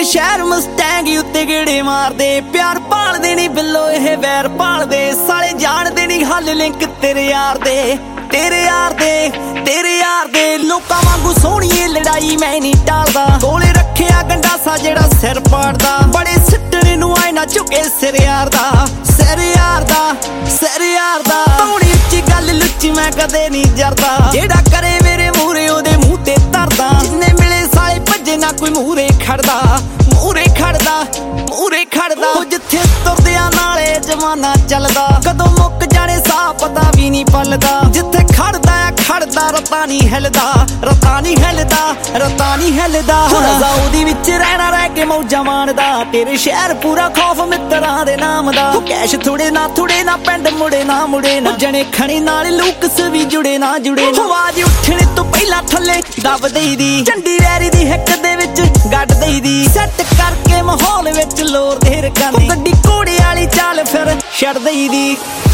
ਸ਼ਹਿਰ ਮਸਟੈਂਗ ਉੱਤੇ ਗੇੜੇ ਮਾਰਦੇ, ਪਿਆਰ ਭਾਲਦੇ ਨਹੀਂ ਬਿੱਲੋ ਇਹ ਵੈਰ ਭਾਲਦੇ, ਸਾਲੇ ਜਾਣਦੇ ਨਹੀਂ ਹੱਲ ਲਿੰਕ ਤੇਰੇ ਯਾਰ ਦੇ, ਤੇਰੇ ਯਾਰ ਦੇ, ਤੇਰੇ ਯਾਰ ਦੇ। ਲੋਕਾਂ ਵਾਂਗੂ ਸੋਹਣੀਏ ਲੜਾਈ ਮੈਂ ਨਹੀਂ ਟਾਲਦਾ, ਕੋਲੇ ਰੱਖਿਆ ਗੰਡਾਸਾ ਜਿਹੜਾ ਸਿਰ ਪਾੜਦਾ, ਬੜੇ ਸਿੱਟਣੇ ਨੂੰ ਆਏ ਨਾ ਝੁਕੇ ਸਿਰ ਯਾਰ ਦਾ, ਸਿਰ ਯਾਰ ਦਾ, ਸਿਰ ਯਾਰ ਦਾ। ਪੌੜੀ ਉੱਚੀ ਗੱਲ ਲੁੱਚੀ ਮੈਂ ਕਦੇ ਨਹੀਂ ਜਰਦਾ, ਜਿਹੜਾ ਕਰੇ ਮੇਰੇ ਮੂਹਰੇ ਉਹਦੇ ਮੂੰਹ ਤੇ ਧਰਦਾ, ਜਿੰਨੇ ਮਿਲੇ ਸਾਲੇ ਭੱਜੇ ਨਾ ਕੋਈ ਮੂਹਰੇ ਖੜਦਾ, ਮੂਹਰੇ ਖੜਦਾ, ਮੂਹਰੇ ਖੜਦਾ। ਉਹ ਜਿੱਥੇ ਤੁਰਦਿਆਂ ਨਾਲੇ ਜਮਾਨਾ ਚੱਲਦਾ, ਕਦੋਂ ਮੁੱਕ ਜਾਣੇ ਸਾਹ ਪਤਾ ਵੀ ਨਹੀਂ ਪਲਦਾ, ਜਿੱਥੇ ਖੜਦਾ ਆ ਖੜਦਾ ਰਤਾ ਨਹੀਂ ਹਿਲਦਾ, ਰਤਾ ਨਹੀਂ ਹਿਲਦਾ, ਰਤਾ ਨਹੀਂ ਹਿਲਦਾ। ਰਜ਼ਾ ਉਹਦੀ ਵਿੱਚ ਰਹਿਣਾ ਰਹਿ ਕੇ ਮੌਜਾਂ ਮਾਣਦਾ, ਤੇਰੇ ਸ਼ਹਿਰ ਪੂਰਾ ਖੌਫ ਮਿੱਤਰਾਂ ਦੇ ਨਾਮ ਦਾ। ਕੈਸ਼ ਥੋੜੇ ਨਾ ਪਿੰਡ ਮੁੜੇ ਨਾ ਮੁੜੇ ਨਾ, ਜਣੇ ਖਣੇ ਨਾਲ ਲੂਕਸ ਵੀ ਜੁੜੇ ਨਾ ਜੁੜੇ ਨਾ। ਆਵਾਜ਼ ਉੱਠਣੇ ਤੋਂ ਪਹਿਲਾਂ ਥੱਲੇ ਦੱਬ ਦੇਈ ਦੀ, ਝੰਡੀ ਵੈਰੀ ਦੀ ਹਿੱਕ ਦੇ ਵਿੱਚ ਗੱਡ ਦੇਈ ਦੀ, ਸੈੱਟ ਕਰਕੇ ਮਾਹੌਲ ਵਿੱਚ ਲੋਰ ਦੇ ਰਕਾਨੀ, ਗੱਡੀ ਘੋੜੇ ਵਾਲੀ ਚਾਲ ਫਿਰ ਛੱਡ ਦੇਈ ਦੀ।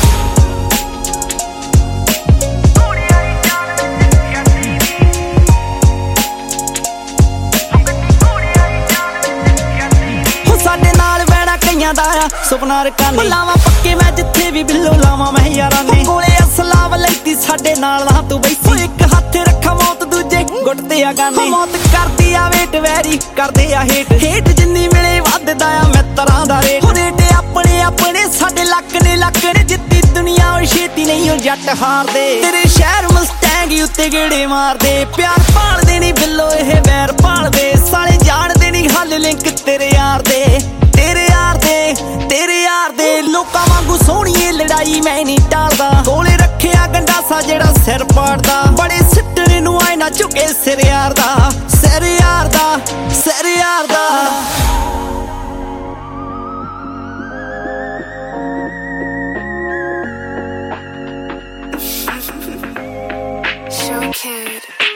ਸੁਪਨਾ ਰਕਾਨੀ ਲਾਵਾਂ ਪੱਕੇ ਮੈਂ ਜਿੱਥੇ ਵੀ ਬਿੱਲੋ ਲਾਵਾਂ ਮੈਂ ਯਾਰਾਂ ਨੇ, ਕੋਲੇ ਅਸਲਾਵ ਲੈਤੀ ਸਾਡੇ ਨਾਲ ਨਾ ਤੂੰ ਬੈਠੀ, ਇੱਕ ਹੱਥ ਰੱਖਾਂ ਮੌਤ ਦੂਜੇ ਗੁੱਟ ਤੇ ਆ ਗਾਨੇ। ਮੌਤ ਕਰਦੀ ਆ ਵੇਟ ਵੈਰੀ ਕਰਦੇ ਆ ਹੇਟ, ਹੇਟ ਜਿੰਨੀ ਮਿਲੇ ਵੱਧਦਾ ਆ ਮਿੱਤਰਾਂ ਦਾ ਰੇਟ, ਰੇਟ ਆਪਣੇ ਆਪਣੇ ਸਾਡੇ ਲੱਕ ਨੇ ਜਿੱਤੀ ਦੁਨੀਆ ਉਹ ਛੇਤੀ ਨਹੀਂ ਉਹ ਜੱਟ ਹਾਰਦੇ। ਤੇਰੇ ਸ਼ਹਿਰ ਮਸਟੈਂਗ ਉੱਤੇ ਗੇੜੇ ਮਾਰਦੇ, ਪਿਆਰ ਭਾਲਦੇ ਨਹੀਂ ਬਿੱਲੋ ਇਹ ਵੈਰ ਭਾਲਦੇ, ਸਾਲੇ ਜਾਣਦੇ ਨਹੀਂ ਹੱਲ ਲਿੰਕ ਤੇਰੇ ਯਾਰ ਦੇ, ਤੇਰੇ ਯਾਰ ਦੇ, ਤੇਰੇ ਯਾਰ ਦੇ। ਲੋਕਾਂ ਵਾਂਗੂ ਸੋਹਣੀਏ ਲੜਾਈ ਮੈਂ ਨਹੀਂ ਟਾਲਦਾ, ਕੋਲੇ ਰੱਖਿਆ ਗੰਡਾਸਾ ਜਿਹੜਾ ਸਿਰ ਪਾੜਦਾ, ਬੜੇ ਸਿੱਟਣੇ ਨੂੰ ਆਏ ਨਾ ਝੁਕੇ ਸਿਰ ਯਾਰ ਦਾ, ਸਿਰ ਯਾਰ ਦਾ, ਸਿਰ ਯਾਰ ਦਾ। Showkid.